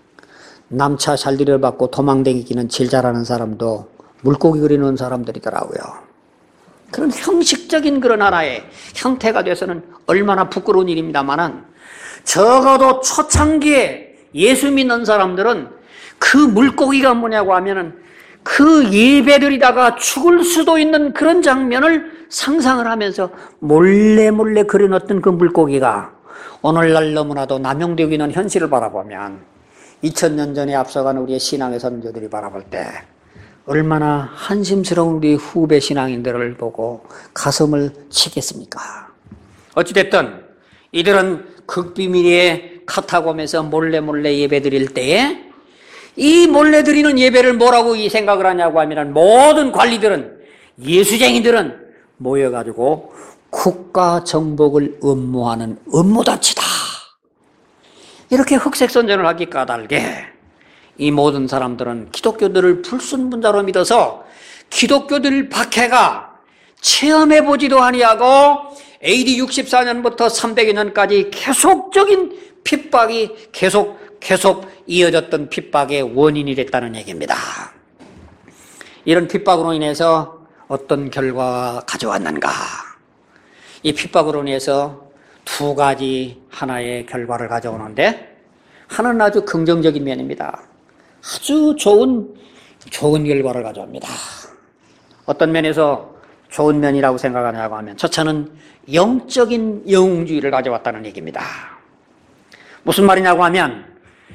남차 잘 들여받고 도망다니기는 제일 잘하는 사람도 물고기 그리는 사람들이더라고요. 그런 형식적인 그런 하나의 형태가 돼서는 얼마나 부끄러운 일입니다만, 적어도 초창기에 예수 믿는 사람들은 그 물고기가 뭐냐고 하면은 그 예배드리다가 죽을 수도 있는 그런 장면을 상상을 하면서 몰래 그려놨던 그 물고기가 오늘날 너무나도 남용되고 있는 현실을 바라보면 2000년 전에 앞서간 우리의 신앙의 선조들이 바라볼 때 얼마나 한심스러운 우리 후배 신앙인들을 보고 가슴을 치겠습니까? 어찌됐든 이들은 극비밀의 카타콤에서 몰래 예배 드릴 때에 이 몰래 드리는 예배를 뭐라고 이 생각을 하냐고 하면, 모든 관리들은, 예수쟁이들은 모여가지고 국가 정복을 음모하는 음모단체다. 이렇게 흑색선전을 하기 까닭에 이 모든 사람들은 기독교들을 불순분자로 믿어서 기독교들 박해가 체험해보지도 아니하고 AD 64년부터 300여 년까지 계속적인 핍박이 계속 이어졌던 핍박의 원인이 됐다는 얘기입니다. 이런 핍박으로 인해서 어떤 결과가 가져왔는가? 이 핍박으로 인해서 두 가지 하나의 결과를 가져오는데, 하나는 아주 긍정적인 면입니다. 아주 좋은 결과를 가져옵니다. 어떤 면에서 좋은 면이라고 생각하냐고 하면, 첫째는 영적인 영웅주의를 가져왔다는 얘기입니다. 무슨 말이냐고 하면,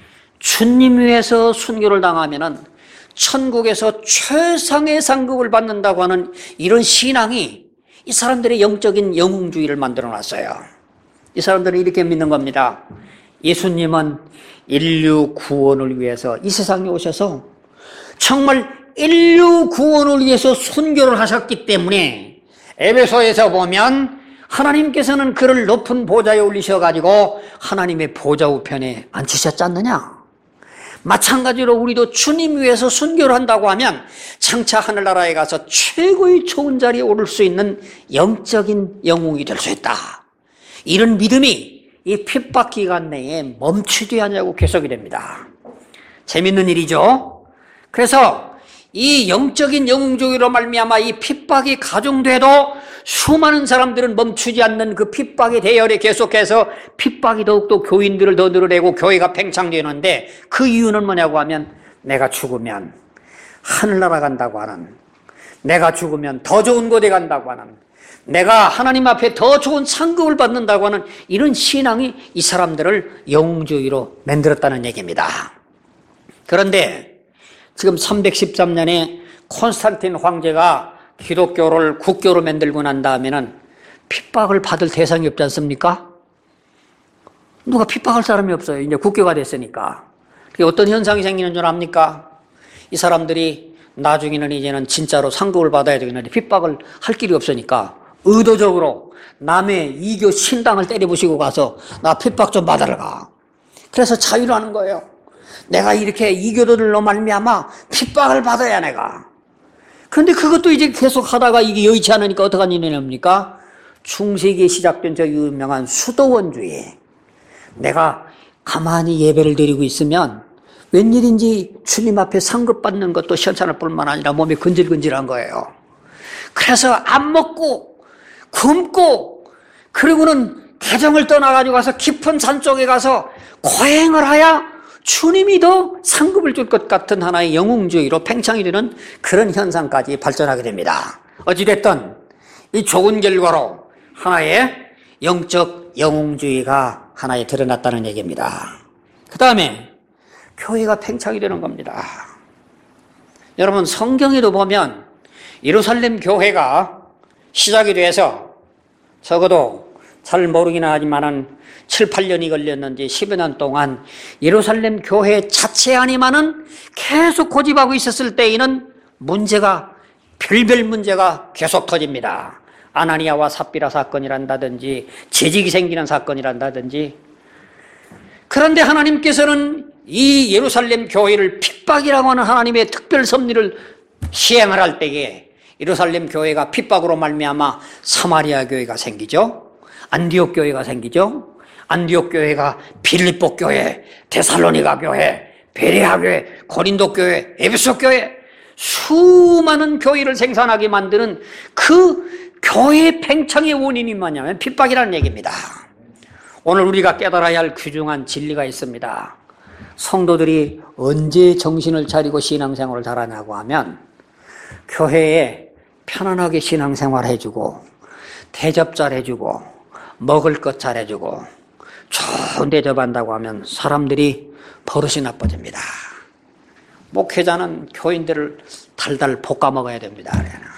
주님 위해서 순교를 당하면은 천국에서 최상의 상급을 받는다고 하는 이런 신앙이 이 사람들의 영적인 영웅주의를 만들어 놨어요. 이 사람들은 이렇게 믿는 겁니다. 예수님은 인류 구원을 위해서 이 세상에 오셔서 정말 인류 구원을 위해서 순교를 하셨기 때문에, 에베소에서 보면 하나님께서는 그를 높은 보좌에 올리셔가지고 하나님의 보좌 우편에 앉히셨지 않느냐? 마찬가지로 우리도 주님 위해서 순교를 한다고 하면 장차 하늘나라에 가서 최고의 좋은 자리에 오를 수 있는 영적인 영웅이 될 수 있다. 이런 믿음이 이 핍박 기간 내에 멈추지 않냐고 계속이 됩니다. 재밌는 일이죠. 그래서 이 영적인 영웅주의로 말미암아 이 핍박이 가중돼도 수많은 사람들은 멈추지 않는 그 핍박의 대열에 계속해서 핍박이 더욱더 교인들을 더 늘어내고 교회가 팽창되는데, 그 이유는 뭐냐고 하면 내가 죽으면 하늘나라 간다고 하는, 내가 죽으면 더 좋은 곳에 간다고 하는, 내가 하나님 앞에 더 좋은 상급을 받는다고 하는 이런 신앙이 이 사람들을 영웅주의로 만들었다는 얘기입니다. 그런데 지금 313년에 콘스탄틴 황제가 기독교를 국교로 만들고 난 다음에는 핍박을 받을 대상이 없지 않습니까? 누가 핍박할 사람이 없어요. 이제 국교가 됐으니까. 그게 어떤 현상이 생기는 줄 압니까? 이 사람들이 나중에는 이제는 진짜로 상급을 받아야 되겠는데 핍박을 할 길이 없으니까 의도적으로 남의 이교 신당을 때려부시고 가서 나 핍박 좀 받으러 가. 그래서 자유를 하는 거예요. 내가 이렇게 이교도들로 말미암아 핍박을 받아야 내가. 그런데 그것도 이제 계속 하다가 이게 여의치 않으니까 어떡한 일이 납니까? 중세기에 시작된 저 유명한 수도원주의. 내가 가만히 예배를 드리고 있으면 웬일인지 주님 앞에 상급받는 것도 시원찮을 뿐만 아니라 몸이 근질근질한 거예요. 그래서 안 먹고 굶고 그리고는 가정을 떠나가지고 가서 깊은 산 쪽에 가서 고행을 하야 주님이 더 상급을 줄 것 같은 하나의 영웅주의로 팽창이 되는 그런 현상까지 발전하게 됩니다. 어찌됐든 이 좋은 결과로 하나의 영적 영웅주의가 하나에 드러났다는 얘기입니다. 그 다음에 교회가 팽창이 되는 겁니다. 여러분, 성경에도 보면 예루살렘 교회가 시작이 돼서 적어도 잘 모르긴 하지만은 7, 8년이 걸렸는지 10여 년 동안 예루살렘 교회 자체 안에만은 계속 고집하고 있었을 때에는 문제가, 별별 문제가 계속 터집니다. 아나니아와 삽비라 사건이란다든지 재직이 생기는 사건이란다든지. 그런데 하나님께서는 이 예루살렘 교회를 핍박이라고 하는 하나님의 특별 섭리를 시행을 할 때에 예루살렘 교회가 핍박으로 말미암아 사마리아 교회가 생기죠. 안디옥 교회가 생기죠. 안디옥 교회가 빌립보 교회, 데살로니가 교회, 베레아 교회, 고린도 교회, 에베소 교회, 수많은 교회를 생산하게 만드는 그 교회 팽창의 원인이 뭐냐면 핍박이라는 얘기입니다. 오늘 우리가 깨달아야 할 귀중한 진리가 있습니다. 성도들이 언제 정신을 차리고 신앙생활을 잘하냐고 하면 교회에 편안하게 신앙생활 해주고 대접 잘해주고 먹을 것 잘해주고 좋은 대접한다고 하면 사람들이 버릇이 나빠집니다. 목회자는 교인들을 달달 볶아 먹어야 됩니다.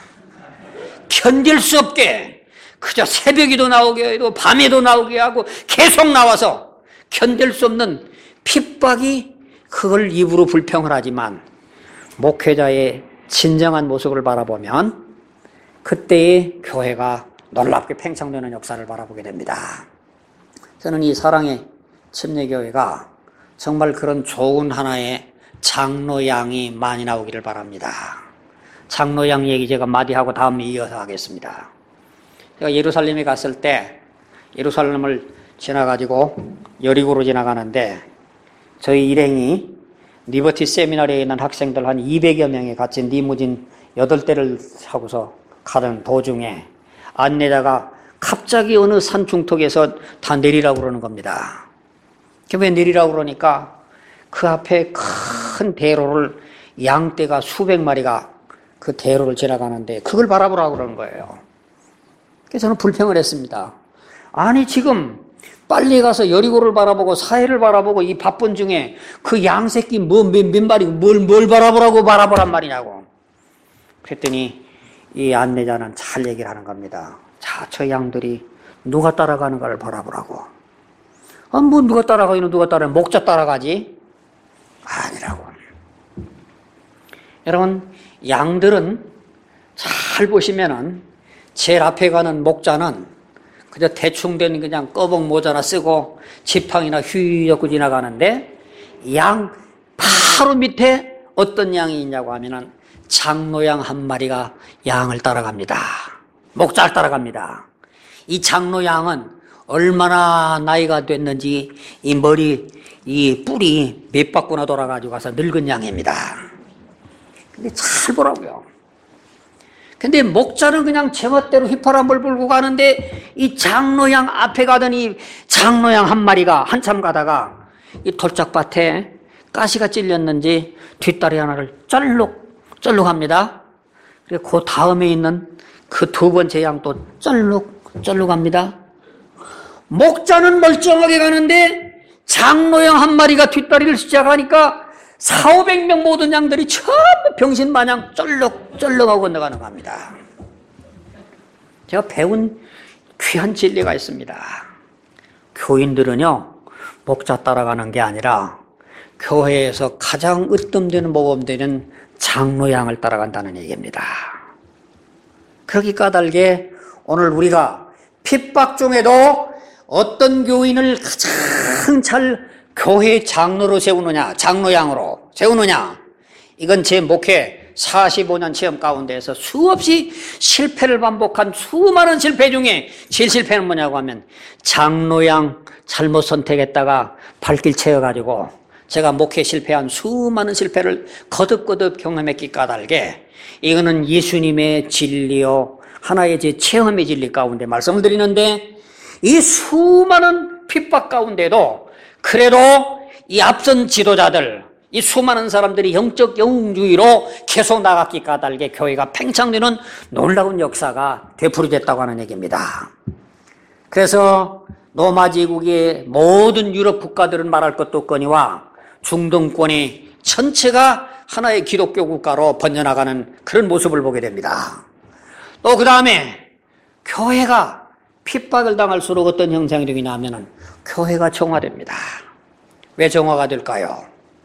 견딜 수 없게 그저 새벽에도 나오게 해도 밤에도 나오게 하고 계속 나와서 견딜 수 없는 핍박이 그걸 입으로 불평을 하지만 목회자의 진정한 모습을 바라보면 그때의 교회가 놀랍게 팽창되는 역사를 바라보게 됩니다. 저는 이 사랑의 침례교회가 정말 그런 좋은 하나의 장로양이 많이 나오기를 바랍니다. 장로양 얘기 제가 마디하고 다음에 이어서 하겠습니다. 제가 예루살렘에 갔을 때 예루살렘을 지나가지고 여리고로 지나가는데 저희 일행이 리버티 세미나리에 있는 학생들 한 200여 명이 같이 리무진 8대를 타고서 가던 도중에 안내자가 갑자기 어느 산 중턱에서 다 내리라고 그러는 겁니다. 왜 내리라고 그러니까 그 앞에 큰 대로를 양떼가 수백 마리가 그 대로를 지나가는데 그걸 바라보라고 그러는 거예요. 그래서 저는 불평을 했습니다. 아니 지금 빨리 가서 여리고를 바라보고 사해를 바라보고 이 바쁜 중에 그 양새끼 몇 마리 뭘 바라보란 말이냐고. 그랬더니 이 안내자는 잘 얘기를 하는 겁니다. 자, 저 양들이 누가 따라가는가를 바라보라고. 뭐 누가 따라가기는 누가 따라가? 목자 따라가지? 아니라고. 여러분, 양들은 잘 보시면은 제일 앞에 가는 목자는 그저 대충 된 그냥 꺼벅 모자나 쓰고 지팡이나 휘젓고 지나가는데 양 바로 밑에 어떤 양이 있냐고 하면은 장로양 한 마리가 양을 따라갑니다. 목자를 따라갑니다. 이 장로양은 얼마나 나이가 됐는지 이 머리, 이 뿔이 몇 바퀴나 돌아가지고 가서 늙은 양입니다. 근데 잘 보라고요. 근데 목자는 그냥 제멋대로 휘파람을 불고 가는데 이 장로양 앞에 가더니 장로양 한 마리가 한참 가다가 이 돌짝밭에 가시가 찔렸는지 뒷다리 하나를 쩔룩합니다. 그리고 그 다음에 있는 그 두 번째 양도 쩔룩합니다. 목자는 멀쩡하게 가는데 장로양 한 마리가 뒷다리를 시작하니까 400~500명 모든 양들이 전부 병신마냥 쩔룩하고 건너가는 겁니다. 제가 배운 귀한 진리가 있습니다. 교인들은요, 목자 따라가는 게 아니라 교회에서 가장 으뜸되는 모범되는 장로양을 따라간다는 얘기입니다. 그렇게 까닭에 오늘 우리가 핍박 중에도 어떤 교인을 가장 잘 교회 장로로 세우느냐, 장로양으로 세우느냐, 이건 제 목회 45년 체험 가운데에서 수없이 실패를 반복한 수많은 실패 중에 제일 실패는 뭐냐고 하면 장로양 잘못 선택했다가 발길 채워가지고 제가 목회 실패한 수많은 실패를 거듭 경험했기 까닭에 이거는 예수님의 진리요, 하나의 제 체험의 진리 가운데 말씀을 드리는데, 이 수많은 핍박 가운데도 그래도 이 앞선 지도자들, 이 수많은 사람들이 영적 영웅주의로 계속 나갔기 까닭에 교회가 팽창되는 놀라운 역사가 되풀이됐다고 하는 얘기입니다. 그래서 노마제국의 모든 유럽 국가들은 말할 것도 없거니와 중동권이 전체가 하나의 기독교 국가로 번져나가는 그런 모습을 보게 됩니다. 또 그 다음에 교회가 핍박을 당할수록 어떤 형상이 되느냐 하면은 교회가 정화됩니다. 왜 정화가 될까요?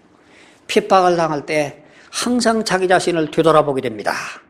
핍박을 당할 때 항상 자기 자신을 되돌아보게 됩니다.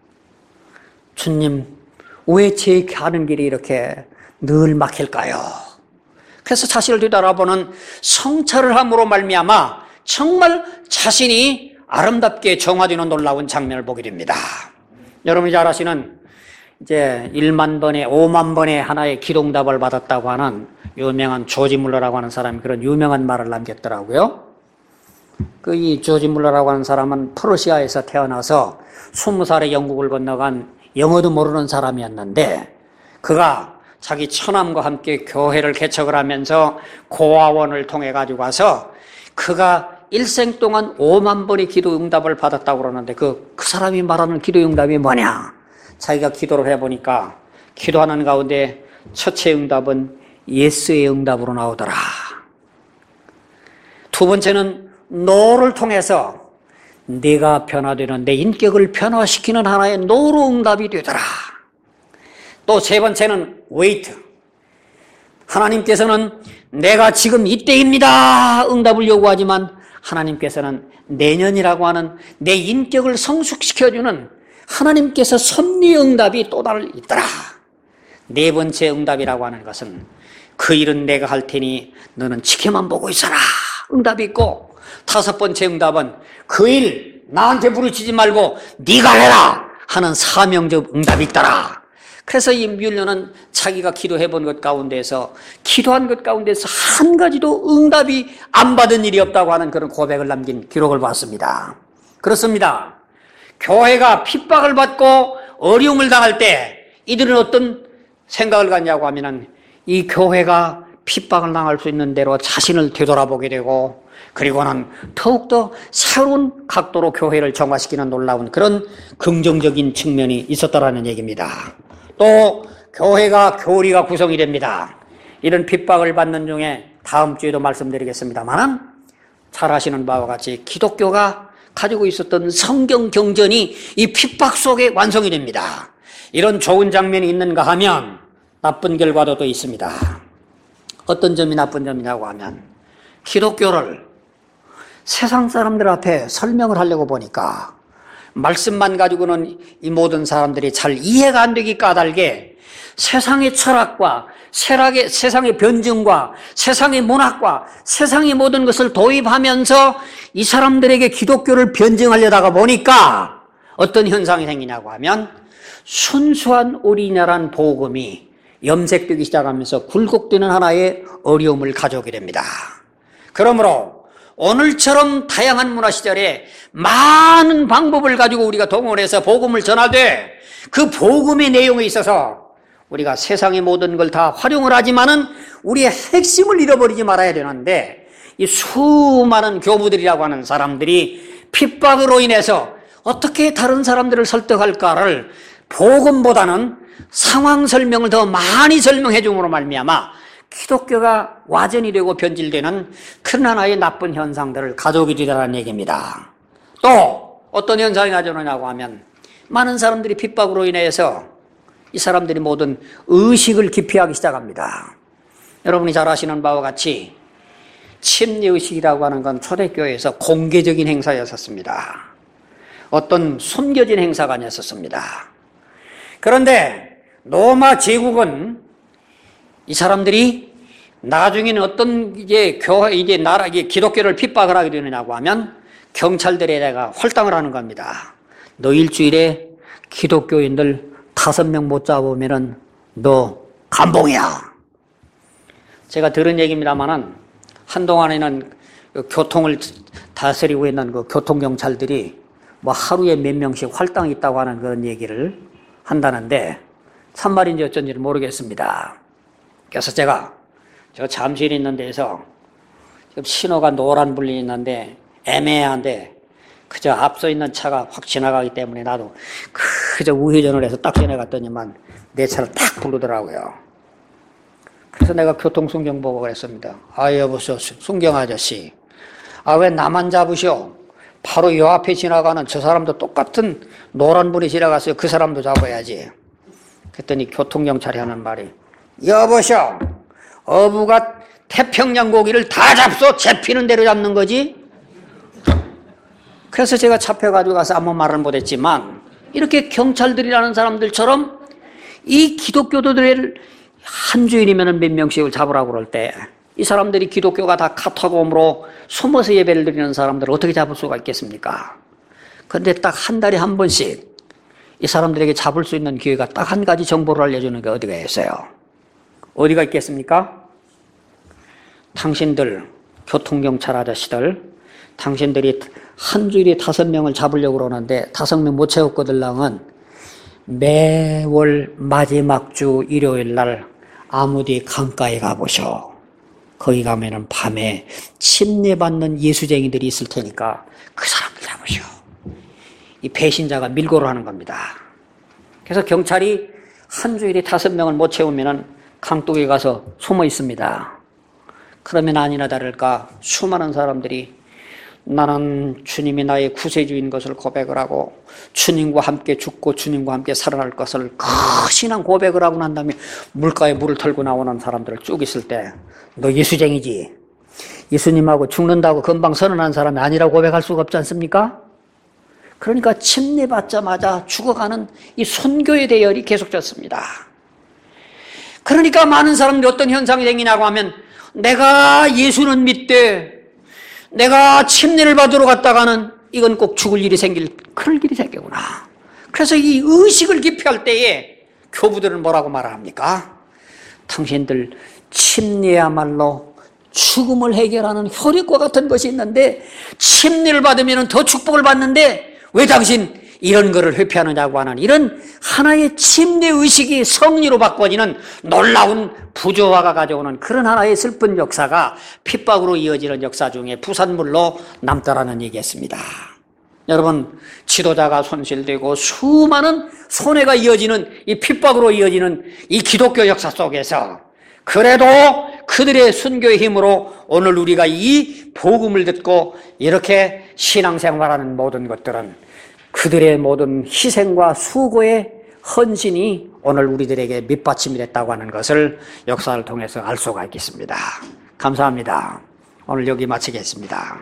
주님, 왜 제 가는 길이 이렇게 늘 막힐까요? 그래서 자신을 되돌아보는 성찰을 함으로 말미암아 정말 자신이 아름답게 정화되는 놀라운 장면을 보게 됩니다. 여러분이 잘 아시는 이제 1만 번에 5만 번의 하나의 기도응답을 받았다고 하는 유명한 조지 물러라고 하는 사람이 그런 유명한 말을 남겼더라고요. 이 조지 물러라고 하는 사람은 프로시아에서 태어나서 20살에 영국을 건너간 영어도 모르는 사람이었는데, 그가 자기 처남과 함께 교회를 개척을 하면서 고아원을 통해 가지고 와서 그가 일생 동안 5만 번의 기도 응답을 받았다고 그러는데 그 사람이 말하는 기도 응답이 뭐냐? 자기가 기도를 해보니까 기도하는 가운데 첫째 응답은 예스의 응답으로 나오더라. 두 번째는 노를 통해서 네가 변화되는 내 인격을 변화시키는 하나의 노로 응답이 되더라. 또 세 번째는 웨이트. 하나님께서는 내가 지금 이때입니다 응답을 요구하지만 하나님께서는 내년이라고 하는 내 인격을 성숙시켜주는 하나님께서 섭리 응답이 또 다른 있더라. 네 번째 응답이라고 하는 것은 그 일은 내가 할 테니 너는 지켜만 보고 있어라 응답이 있고, 다섯 번째 응답은 그 일 나한테 부르치지 말고 네가 해라 하는 사명적 응답이 있더라. 그래서 이 뮬러는 자기가 기도해본 것 가운데서 기도한 것 가운데서 한 가지도 응답이 안 받은 일이 없다고 하는 그런 고백을 남긴 기록을 봤습니다. 그렇습니다. 교회가 핍박을 받고 어려움을 당할 때 이들은 어떤 생각을 갖냐고 하면은 이 교회가 핍박을 당할 수 있는 대로 자신을 되돌아보게 되고, 그리고는 더욱더 새로운 각도로 교회를 정화시키는 놀라운 그런 긍정적인 측면이 있었다라는 얘기입니다. 또 교회가 교리가 구성이 됩니다. 이런 핍박을 받는 중에 다음 주에도 말씀드리겠습니다만, 잘 아시는 바와 같이 기독교가 가지고 있었던 성경 경전이 이 핍박 속에 완성이 됩니다. 이런 좋은 장면이 있는가 하면 나쁜 결과도 또 있습니다. 어떤 점이 나쁜 점이냐고 하면, 기독교를 세상 사람들 앞에 설명을 하려고 보니까 말씀만 가지고는 이 모든 사람들이 잘 이해가 안 되기 까닭에 세상의 철학과 세상의 변증과 세상의 문학과 세상의 모든 것을 도입하면서 이 사람들에게 기독교를 변증하려다가 보니까 어떤 현상이 생기냐고 하면, 순수한 오리지널한 복음이 염색되기 시작하면서 굴곡되는 하나의 어려움을 가져오게 됩니다. 그러므로 오늘처럼 다양한 문화 시절에 많은 방법을 가지고 우리가 동원해서 복음을 전하되 그 복음의 내용에 있어서 우리가 세상의 모든 걸 다 활용을 하지만은 우리의 핵심을 잃어버리지 말아야 되는데, 이 수많은 교부들이라고 하는 사람들이 핍박으로 인해서 어떻게 다른 사람들을 설득할까를 복음보다는 상황 설명을 더 많이 설명해 줌으로 말미암아 기독교가 와전이 되고 변질되는 큰 하나의 나쁜 현상들을 가져오게 되라는 얘기입니다. 또 어떤 현상이 가져오느냐고 하면, 많은 사람들이 핍박으로 인해서 이 사람들이 모든 의식을 기피하기 시작합니다. 여러분이 잘 아시는 바와 같이 침례의식이라고 하는 건 초대교회에서 공개적인 행사였었습니다. 어떤 숨겨진 행사가 아니었었습니다. 그런데 로마 제국은 이 사람들이 나중에는 어떤 기독교를 핍박을 하게 되느냐고 하면 경찰들에다가 홀당을 하는 겁니다. 너 일주일에 기독교인들 5명 못 잡으면은 너 감봉이야. 제가 들은 얘기입니다만은 한동안에는 교통을 다스리고 있는 그 교통경찰들이 뭐 하루에 몇 명씩 활당이 있다고 하는 그런 얘기를 한다는데 참말인지 어쩐지는 모르겠습니다. 그래서 제가 저 잠실 있는 데에서 지금 신호가 노란불이 있는데 애매한데 그저 앞서 있는 차가 확 지나가기 때문에 나도 그저 우회전을 해서 딱 지나갔더니만 내 차를 딱 부르더라고요. 그래서 내가 교통순경 보고 그랬습니다. 아, 여보세요, 순경 아저씨. 아, 왜 나만 잡으셔? 바로 요 앞에 지나가는 저 사람도 똑같은 노란불이 지나갔어요. 그 사람도 잡아야지. 그랬더니 교통경찰이 하는 말이, 여보셔, 어부가 태평양 고기를 다 잡소. 잡히는 대로 잡는 거지. 그래서 제가 잡혀가지고 가서 아무 말을 못했지만, 이렇게 경찰들이라는 사람들처럼 이 기독교도들을 한 주일이면 몇 명씩을 잡으라고 그럴 때 이 사람들이 기독교가 다 카타콤으로 숨어서 예배를 드리는 사람들을 어떻게 잡을 수가 있겠습니까? 그런데 딱 한 달에 한 번씩 이 사람들에게 잡을 수 있는 기회가 딱 한 가지 정보를 알려주는 게 어디가 있어요? 어디가 있겠습니까? 당신들 교통경찰 아저씨들, 당신들이 한 주일에 5명을 잡으려고 그러는데 5명 못 채웠거들랑은 매월 마지막 주 일요일 날 아무디 강가에 가보셔. 거기 가면은 밤에 침례받는 예수쟁이들이 있을 테니까 그 사람들 잡으셔. 이 배신자가 밀고를 하는 겁니다. 그래서 경찰이 한 주일에 5명을 못 채우면은 강둑에 가서 숨어 있습니다. 그러면 아니나 다를까 수많은 사람들이 나는 주님이 나의 구세주인 것을 고백을 하고 주님과 함께 죽고 주님과 함께 살아날 것을 그 신앙 고백을 하고 난 다음에 물가에 물을 털고 나오는 사람들을 쭉 있을 때 너 예수쟁이지? 예수님하고 죽는다고 금방 선언한 사람이 아니라고 고백할 수가 없지 않습니까? 그러니까 침례받자마자 죽어가는 이 선교의 대열이 계속됐습니다. 그러니까 많은 사람들이 어떤 현상이 생기냐고 하면, 내가 예수는 믿되 내가 침례를 받으러 갔다가는 이건 꼭 죽을 일이 그럴 일이 생기구나. 그래서 이 의식을 기피할 때에 교부들은 뭐라고 말합니까? 당신들 침례야말로 죽음을 해결하는 효력과 같은 것이 있는데, 침례를 받으면 더 축복을 받는데 왜 당신 이런 거를 회피하느냐고 하는 이런 하나의 침례의식이 성리로 바꿔지는 놀라운 부조화가 가져오는 그런 하나의 슬픈 역사가 핍박으로 이어지는 역사 중에 부산물로 남더라는 얘기였습니다. 여러분, 지도자가 손실되고 수많은 손해가 이어지는 이 핍박으로 이어지는 이 기독교 역사 속에서 그래도 그들의 순교의 힘으로 오늘 우리가 이 복음을 듣고 이렇게 신앙생활하는 모든 것들은 그들의 모든 희생과 수고의 헌신이 오늘 우리들에게 밑받침이 됐다고 하는 것을 역사를 통해서 알 수가 있겠습니다. 감사합니다. 오늘 여기 마치겠습니다.